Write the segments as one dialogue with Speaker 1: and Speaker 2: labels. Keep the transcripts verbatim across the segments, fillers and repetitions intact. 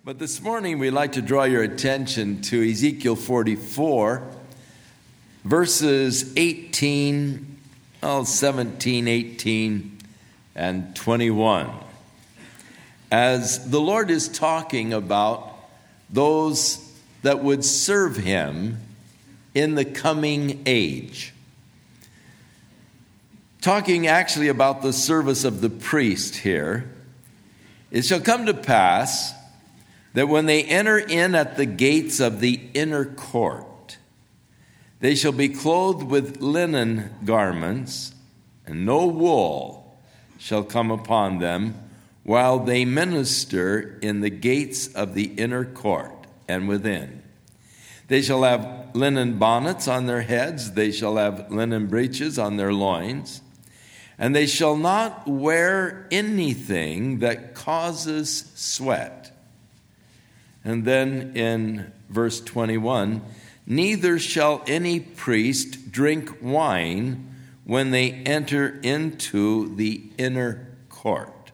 Speaker 1: But this morning we'd like to draw your attention to Ezekiel forty-four, verses eighteen, oh, seventeen, eighteen, and twenty-one. As the Lord is talking about those that would serve him in the coming age. Talking actually about the service of the priest here. It shall come to pass that when they enter in at the gates of the inner court, they shall be clothed with linen garments, and no wool shall come upon them while they minister in the gates of the inner court and within. They shall have linen bonnets on their heads, they shall have linen breeches on their loins, and they shall not wear anything that causes sweat. And then in verse twenty-one, neither shall any priest drink wine when they enter into the inner court.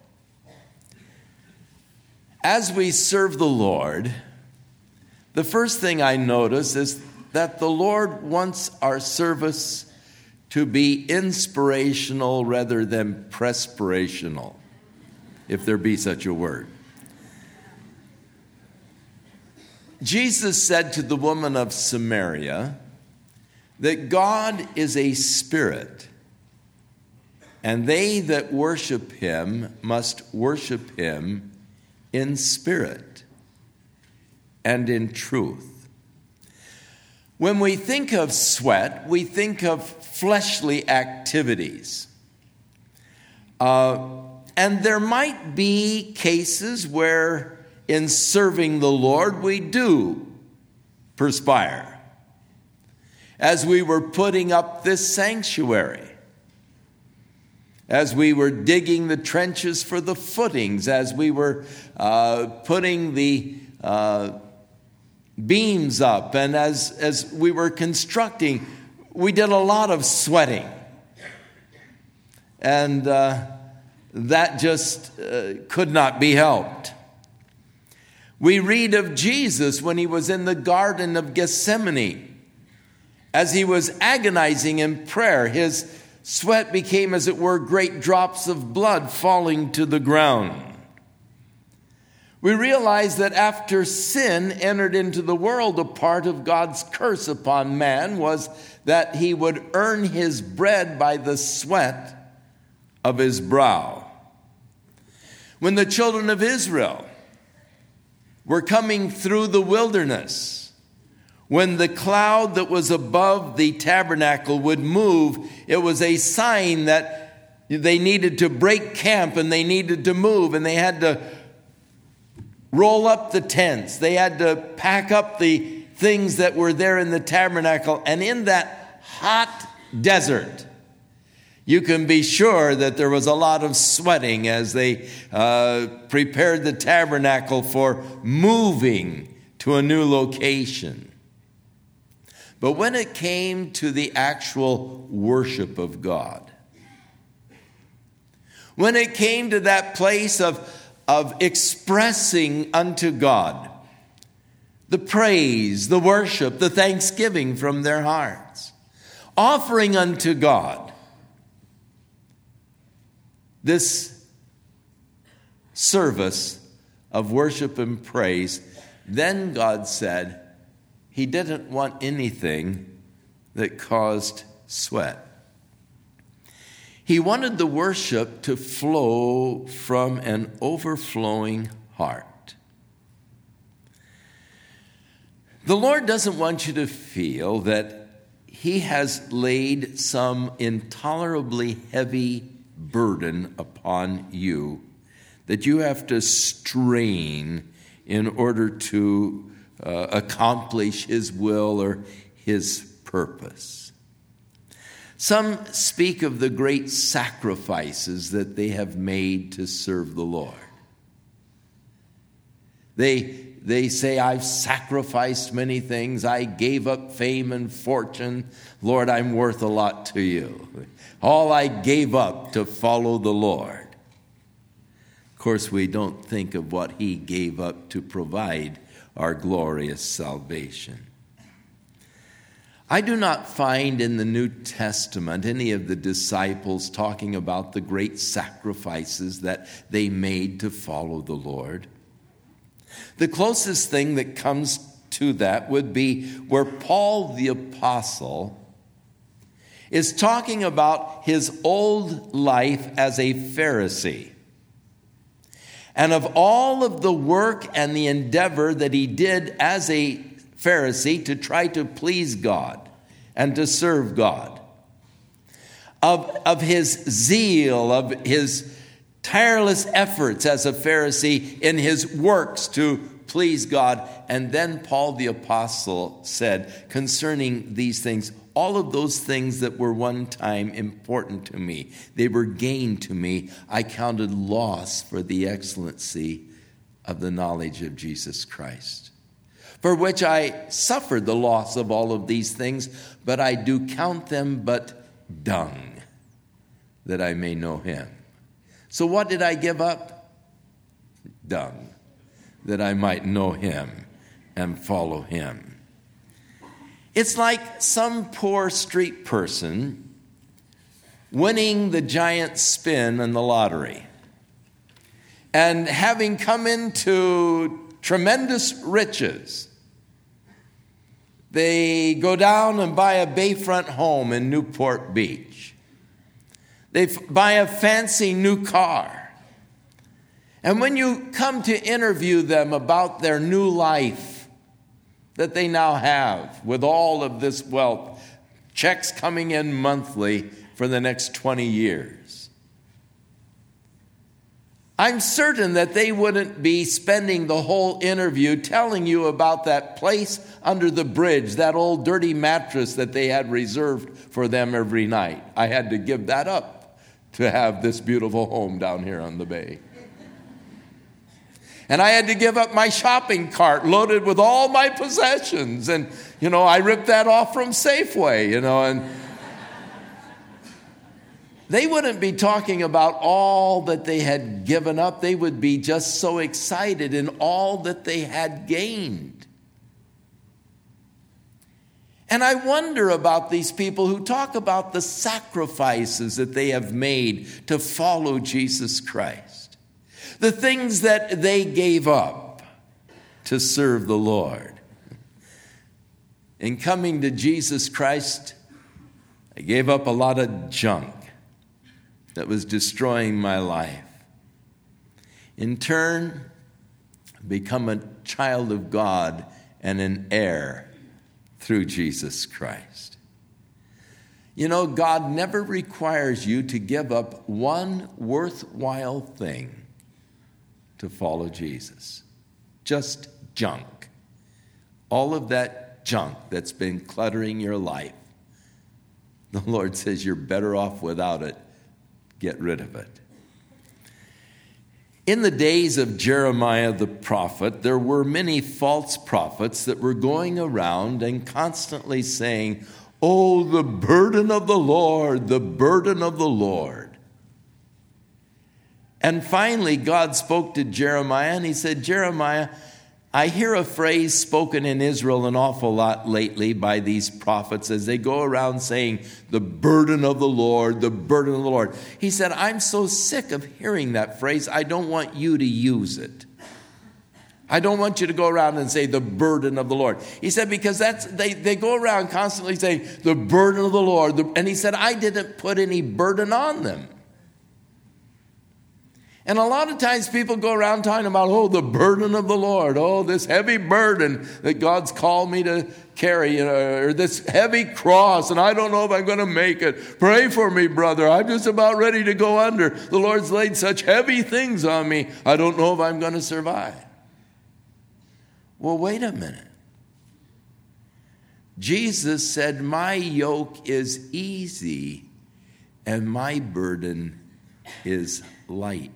Speaker 1: As we serve the Lord, the first thing I notice is that the Lord wants our service to be inspirational rather than perspirational, if there be such a word. Jesus said to the woman of Samaria that God is a spirit, and they that worship him must worship him in spirit and in truth. When we think of sweat, we think of fleshly activities. Uh, and there might be cases where in serving the Lord, we do perspire. As we were putting up this sanctuary, as we were digging the trenches for the footings, as we were uh, putting the uh, beams up, and as, as we were constructing, we did a lot of sweating. And uh, that just uh, could not be helped. We read of Jesus when he was in the Garden of Gethsemane. As he was agonizing in prayer, his sweat became, as it were, great drops of blood falling to the ground. We realize that after sin entered into the world, a part of God's curse upon man was that he would earn his bread by the sweat of his brow. When the children of Israel were coming through the wilderness, when the cloud that was above the tabernacle would move, it was a sign that they needed to break camp and they needed to move, and they had to roll up the tents. They had to pack up the things that were there in the tabernacle. And in that hot desert, you can be sure that there was a lot of sweating as they uh, prepared the tabernacle for moving to a new location. But when it came to the actual worship of God, when it came to that place of, of expressing unto God the praise, the worship, the thanksgiving from their hearts, offering unto God this service of worship and praise, then God said he didn't want anything that caused sweat. He wanted the worship to flow from an overflowing heart. The Lord doesn't want you to feel that he has laid some intolerably heavy burden upon you that you have to strain in order to uh, accomplish his will or his purpose. Some speak of the great sacrifices that they have made to serve the Lord. They They say, I've sacrificed many things. I gave up fame and fortune. Lord, I'm worth a lot to you. All I gave up to follow the Lord. course, we don't think of what he gave up to provide our glorious salvation. I do not find in the New Testament any of the disciples talking about the great sacrifices that they made to follow the Lord. The closest thing that comes to that would be where Paul the Apostle is talking about his old life as a Pharisee, and of all of the work and the endeavor that he did as a Pharisee to try to please God and to serve God, of, of his zeal, of his tireless efforts as a Pharisee in his works to please God. And then Paul the Apostle said concerning these things, all of those things that were one time important to me, they were gain to me. I counted loss for the excellency of the knowledge of Jesus Christ, for which I suffered the loss of all of these things, but I do count them but dung, that I may know him. So what did I give up? Dung, that I might know him and follow him. It's like some poor street person winning the giant spin in the lottery and having come into tremendous riches. They go down and buy a bayfront home in Newport Beach. They buy a fancy new car. And when you come to interview them about their new life that they now have with all of this wealth, checks coming in monthly for the next twenty years, I'm certain that they wouldn't be spending the whole interview telling you about that place under the bridge, that old dirty mattress that they had reserved for them every night. I had to give that up to have this beautiful home down here on the bay. And I had to give up my shopping cart loaded with all my possessions. And, you know, I ripped that off from Safeway, you know, and they wouldn't be talking about all that they had given up. They would be just so excited in all that they had gained. And I wonder about these people who talk about the sacrifices that they have made to follow Jesus Christ, the things that they gave up to serve the Lord. In coming to Jesus Christ, I gave up a lot of junk that was destroying my life. In turn, become a child of God and an heir through Jesus Christ. You know, God never requires you to give up one worthwhile thing to follow Jesus. Just junk. All of that junk that's been cluttering your life. The Lord says you're better off without it. Get rid of it. In the days of Jeremiah the prophet, there were many false prophets that were going around and constantly saying, "Oh, the burden of the Lord, the burden of the Lord." And finally, God spoke to Jeremiah and he said, "Jeremiah, I hear a phrase spoken in Israel an awful lot lately by these prophets as they go around saying, the burden of the Lord, the burden of the Lord." He said, "I'm so sick of hearing that phrase, I don't want you to use it. I don't want you to go around and say the burden of the Lord." He said, because that's they, they go around constantly saying the burden of the Lord. And he said, I didn't put any burden on them. And a lot of times people go around talking about, oh, the burden of the Lord. Oh, this heavy burden that God's called me to carry, you know, or this heavy cross, and I don't know if I'm going to make it. Pray for me, brother. I'm just about ready to go under. The Lord's laid such heavy things on me. I don't know if I'm going to survive. Well, wait a minute. Jesus said, my yoke is easy and my burden is light.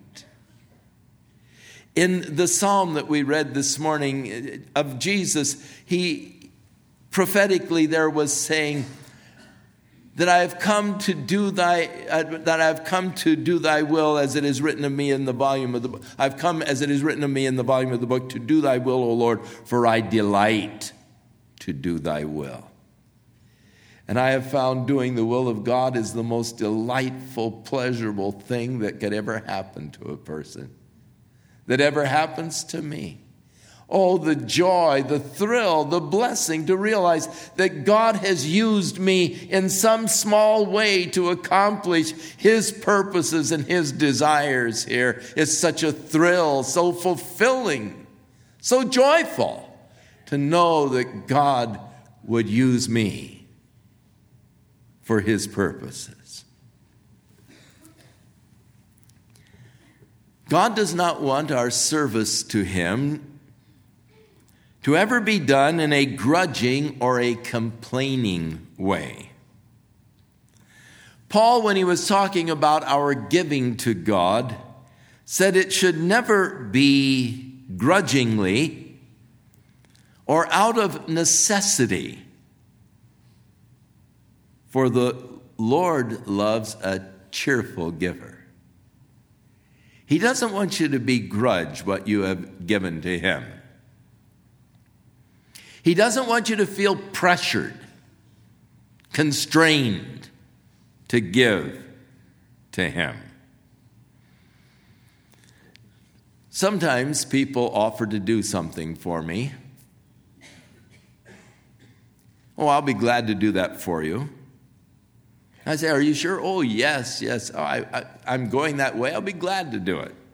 Speaker 1: In the psalm that we read this morning of Jesus, he prophetically there was saying, that I have come to do thy uh, that I have come to do thy will, as it is written of me in the volume of the book. I've come as it is written of me in the volume of the book to do thy will, O Lord, for I delight to do thy will. And I have found doing the will of God is the most delightful, pleasurable thing that could ever happen to a person, that ever happens to me. Oh, the joy, the thrill, the blessing to realize that God has used me in some small way to accomplish his purposes and his desires here. It's such a thrill, so fulfilling, so joyful to know that God would use me for his purposes. God does not want our service to him to ever be done in a grudging or a complaining way. Paul, when he was talking about our giving to God, said it should never be grudgingly or out of necessity, for the Lord loves a cheerful giver. He doesn't want you to begrudge what you have given to him. He doesn't want you to feel pressured, constrained to give to him. Sometimes people offer to do something for me. Oh, I'll be glad to do that for you. I say, are you sure? Oh, yes, yes. Oh, I, I, I'm going that way. I'll be glad to do it.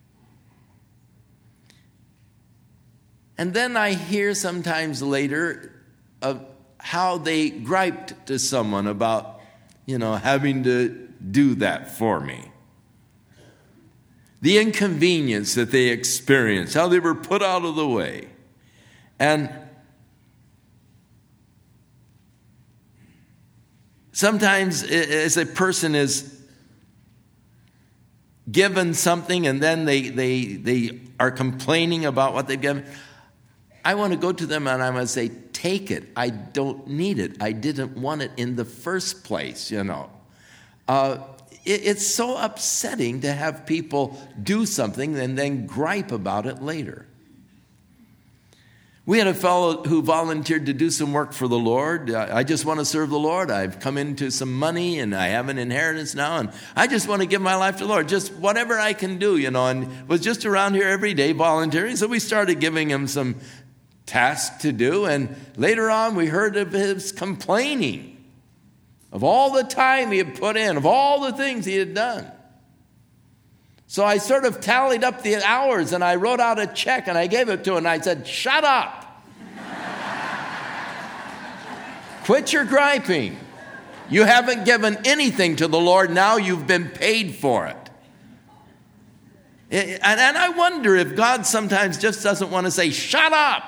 Speaker 1: And then I hear sometimes later of how they griped to someone about, you know, having to do that for me. The inconvenience that they experienced, how they were put out of the way. And sometimes as a person is given something and then they, they, they are complaining about what they've given, I want to go to them and I want to say, take it. I don't need it. I didn't want it in the first place, you know. Uh, it, it's so upsetting to have people do something and then gripe about it later. We had a fellow who volunteered to do some work for the Lord. I just want to serve the Lord. I've come into some money and I have an inheritance now, and I just want to give my life to the Lord, just whatever I can do, you know, and was just around here every day volunteering. So we started giving him some tasks to do, and later on we heard of his complaining of all the time he had put in, of all the things he had done. So I sort of tallied up the hours and I wrote out a check and I gave it to him and I said, shut up. Quit your griping. You haven't given anything to the Lord. Now you've been paid for it. And I wonder if God sometimes just doesn't want to say, shut up.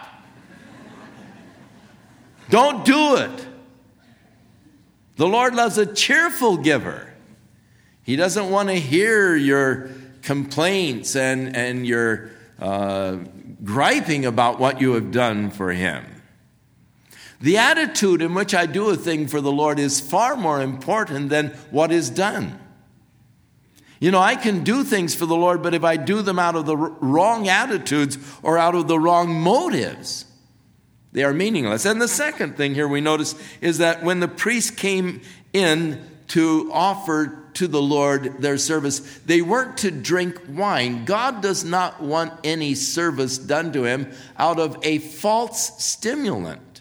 Speaker 1: Don't do it. The Lord loves a cheerful giver. He doesn't want to hear your complaints and, and your uh, griping about what you have done for him. The attitude in which I do a thing for the Lord is far more important than what is done. You know, I can do things for the Lord, but if I do them out of the wrong attitudes or out of the wrong motives, they are meaningless. And the second thing here we notice is that when the priests came in to offer to the Lord their service, they weren't to drink wine. God does not want any service done to him out of a false stimulant.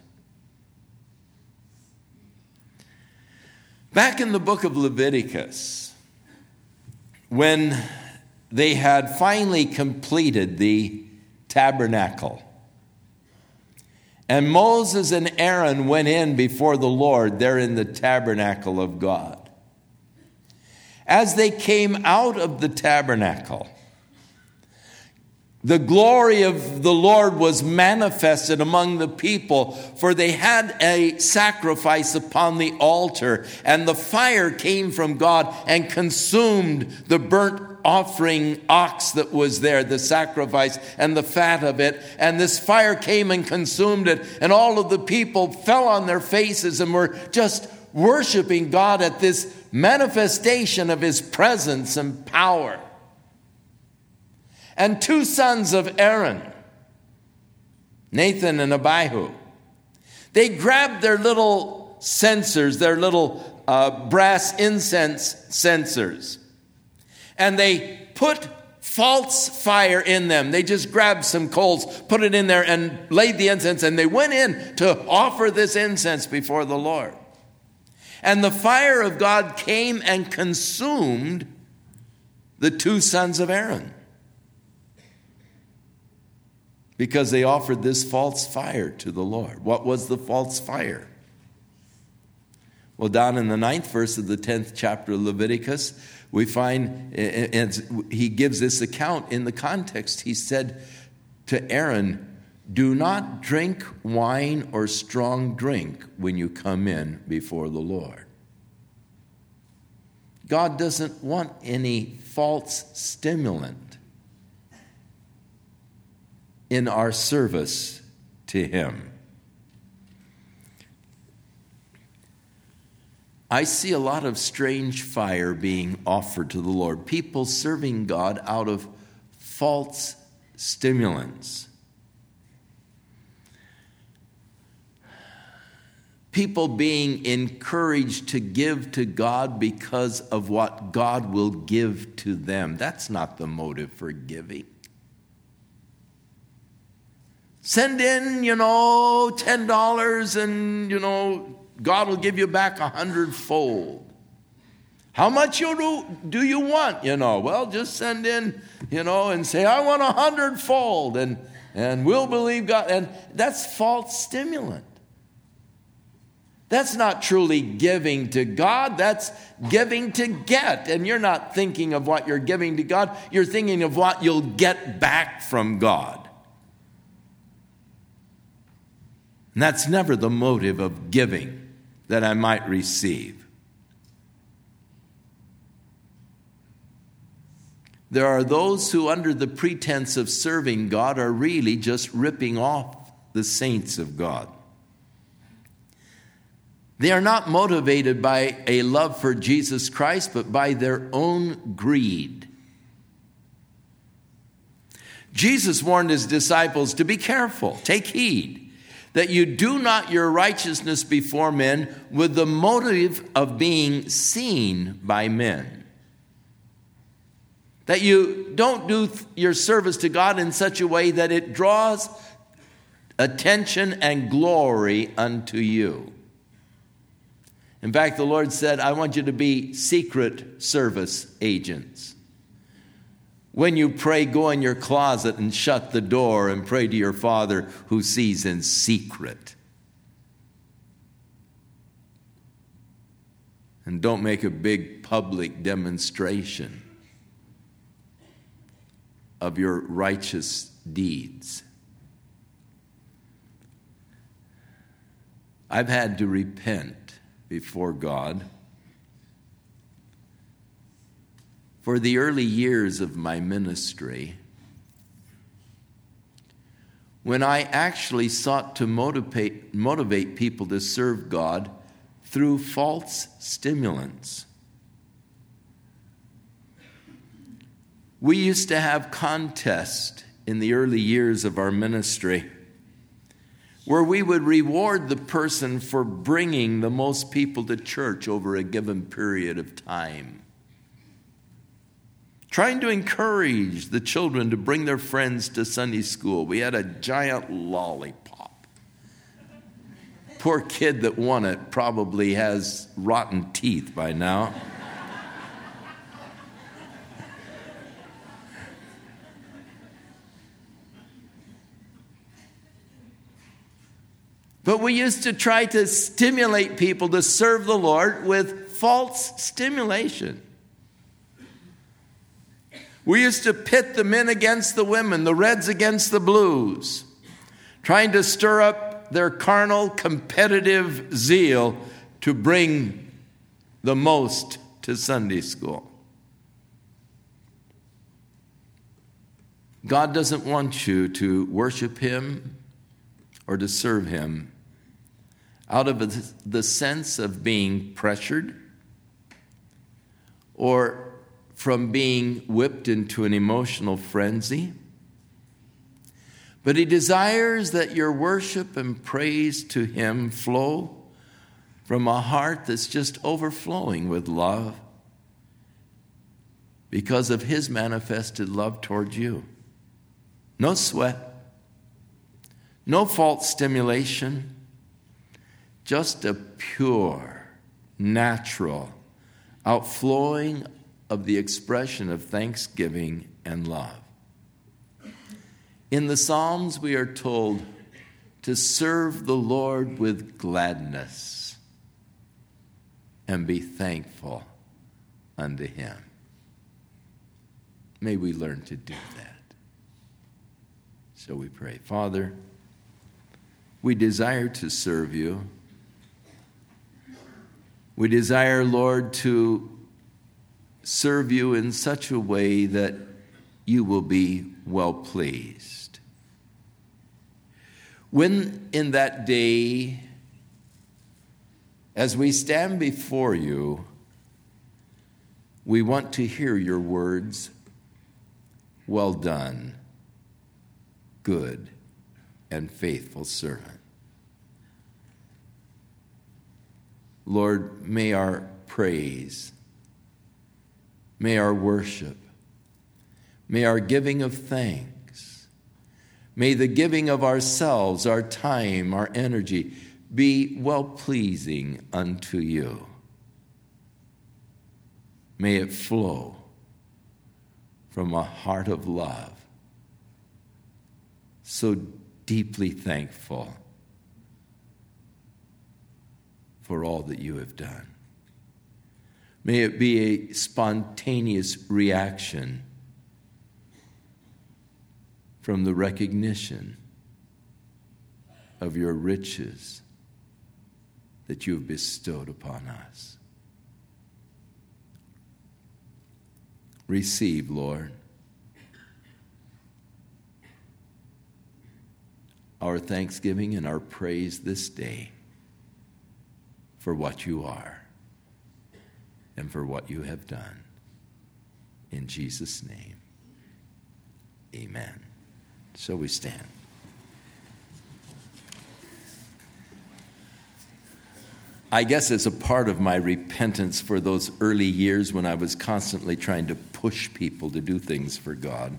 Speaker 1: Back in the book of Leviticus, when they had finally completed the tabernacle, and Moses and Aaron went in before the Lord there in the tabernacle of God. As they came out of the tabernacle, the glory of the Lord was manifested among the people, for they had a sacrifice upon the altar, and the fire came from God and consumed the burnt offering ox that was there, the sacrifice and the fat of it. And this fire came and consumed it, and all of the people fell on their faces and were just worshiping God at this manifestation of his presence and power. And two sons of Aaron, Nathan and Abihu, they grabbed their little censers, their little uh, brass incense censers, and they put false fire in them. They just grabbed some coals, put it in there, and laid the incense, and they went in to offer this incense before the Lord. And the fire of God came and consumed the two sons of Aaron, because they offered this false fire to the Lord. What was the false fire? Well, down in the ninth verse of the tenth chapter of Leviticus, we find, and he gives this account in the context. He said to Aaron, "Do not drink wine or strong drink when you come in before the Lord." God doesn't want any false stimulant in our service to him. I see a lot of strange fire being offered to the Lord. People serving God out of false stimulants. People being encouraged to give to God because of what God will give to them. That's not the motive for giving. Send in, you know, ten dollars and, you know, God will give you back a hundredfold. How much you do, do you want, you know? Well, just send in, you know, and say, I want a hundredfold, and, and we'll believe God. And that's false stimulant. That's not truly giving to God. That's giving to get. And you're not thinking of what you're giving to God. You're thinking of what you'll get back from God. And that's never the motive of giving, that I might receive. There are those who, under the pretense of serving God, are really just ripping off the saints of God. They are not motivated by a love for Jesus Christ, but by their own greed. Jesus warned his disciples to be careful, take heed, that you do not your righteousness before men with the motive of being seen by men. That you don't do your service to God in such a way that it draws attention and glory unto you. In fact, the Lord said, I want you to be secret service agents. When you pray, go in your closet and shut the door and pray to your Father who sees in secret. And don't make a big public demonstration of your righteous deeds. I've had to repent before God for the early years of my ministry, when I actually sought to motivate, motivate people to serve God through false stimulants. We used to have contests in the early years of our ministry where we would reward the person for bringing the most people to church over a given period of time. Trying to encourage the children to bring their friends to Sunday school. We had a giant lollipop. Poor kid that won it probably has rotten teeth by now. But we used to try to stimulate people to serve the Lord with false stimulation. We used to pit the men against the women, the reds against the blues, trying to stir up their carnal, competitive zeal to bring the most to Sunday school. God doesn't want you to worship him or to serve him out of the sense of being pressured or from being whipped into an emotional frenzy. But he desires that your worship and praise to him flow from a heart that's just overflowing with love because of his manifested love towards you. No sweat, no false stimulation, just a pure, natural outflowing of the expression of thanksgiving and love. In the Psalms, we are told to serve the Lord with gladness and be thankful unto him. May we learn to do that. So we pray. Father, we desire to serve you. We desire, Lord, to serve you in such a way that you will be well pleased. When in that day, as we stand before you, we want to hear your words, well done, good and faithful servant. Lord, may our praise, may our worship, may our giving of thanks, may the giving of ourselves, our time, our energy, be well-pleasing unto you. May it flow from a heart of love, so deeply thankful for all that you have done. May it be a spontaneous reaction from the recognition of your riches that you have bestowed upon us. Receive, Lord, our thanksgiving and our praise this day for what you are and for what you have done. In Jesus' name, amen. So we stand. I guess as a part of my repentance for those early years when I was constantly trying to push people to do things for God,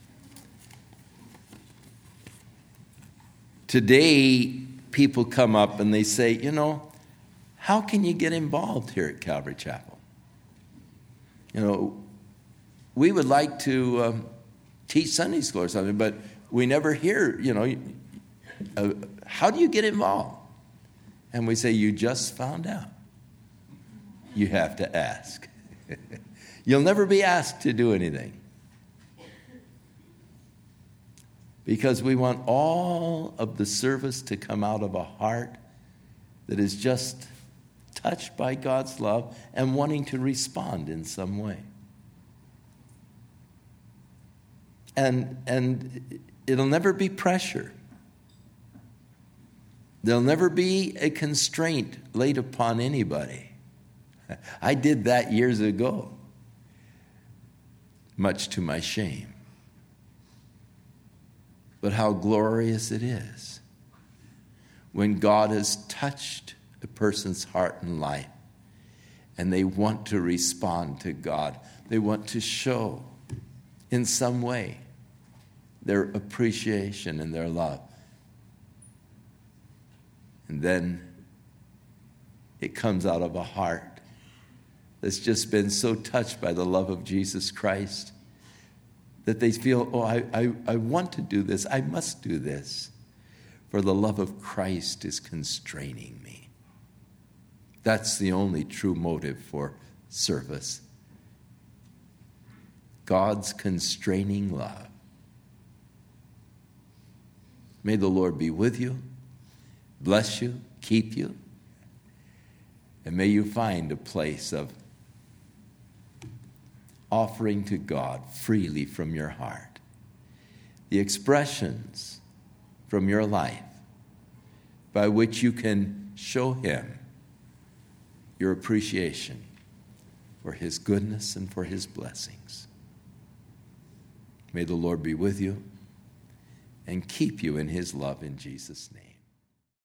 Speaker 1: today people come up and they say, you know, how can you get involved here at Calvary Chapel? You know, we would like to um, teach Sunday school or something, but we never hear, you know, uh, how do you get involved? And we say, you just found out. You have to ask. You'll never be asked to do anything. Because we want all of the service to come out of a heart that is just touched by God's love and wanting to respond in some way. And, and it'll never be pressure. There'll never be a constraint laid upon anybody. I did that years ago, much to my shame. But how glorious it is when God has touched a person's heart and life and they want to respond to God. They want to show in some way their appreciation and their love. And then it comes out of a heart that's just been so touched by the love of Jesus Christ that they feel, oh, I, I, I want to do this. I must do this. For the love of Christ is constraining me. That's the only true motive for service. God's constraining love. May the Lord be with you, bless you, keep you, and may you find a place of offering to God freely from your heart the expressions from your life by which you can show him your appreciation for his goodness and for his blessings. May the Lord be with you and keep you in his love in Jesus' name.